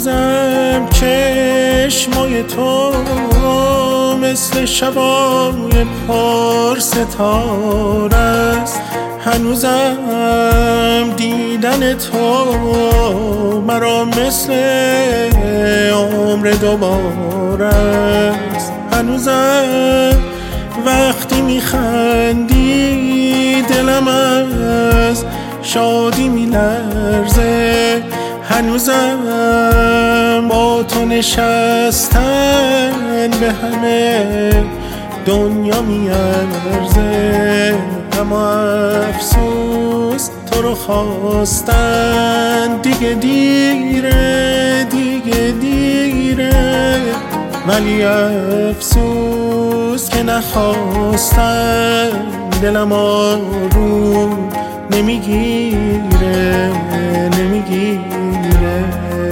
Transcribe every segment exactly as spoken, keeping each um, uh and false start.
هنوزم چشمای تو مثل شبای پر ستاره است، هنوزم دیدن تو مرا مثل عمر دوباره است، هنوزم وقتی میخندی دلم از شادی میلرزه، هنوزم با تو نشستن به همه دنیا میارزه، اما افسوس تو رو خواستن دیگه دیره، دیگه دیره، ولی افسوس که نخواستن دلم آروم نمیگیره، نمیگیره.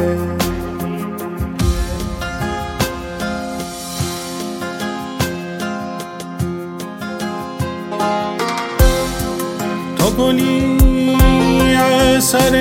تو گلی اثر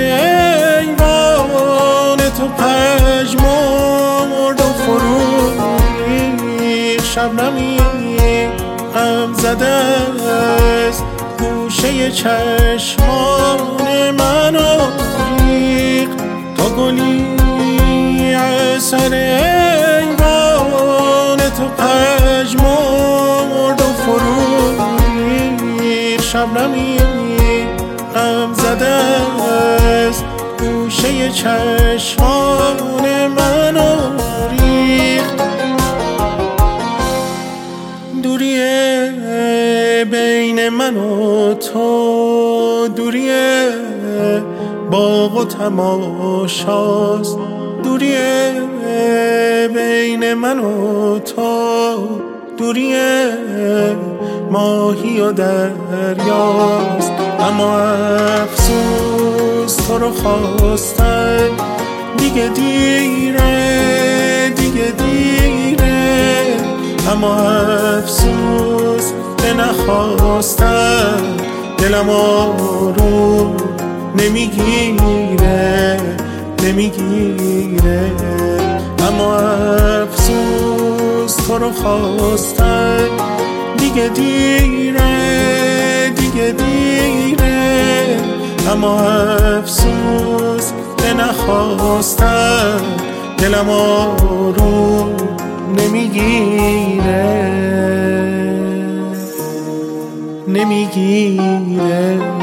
ایوان تو پژمرد و فرو ریخت، شبنمی غم زده است گوشه چشمان منو ریخت، تو گلی اثر ایوان تو پژمرد و فرو ریخت، شبنمی غم زده است گوشه چشمان منو ریخت، دوریه بین من و تو، دوریه باغ و تماشاست، دوریه بین من و تو، دوریه ماهی و دریاست، اما افسوس تو رو خواستن دیگه دیره، دیگه دیره، اما افسوس که نخواستن دلم آروم نمیگیره، نمیگیره، اما افسوس تو رو خواستن دیگه دیره، دیگه دیره، اما افسوس که نخواستن دلم آروم نمیگیره، نمیگیره.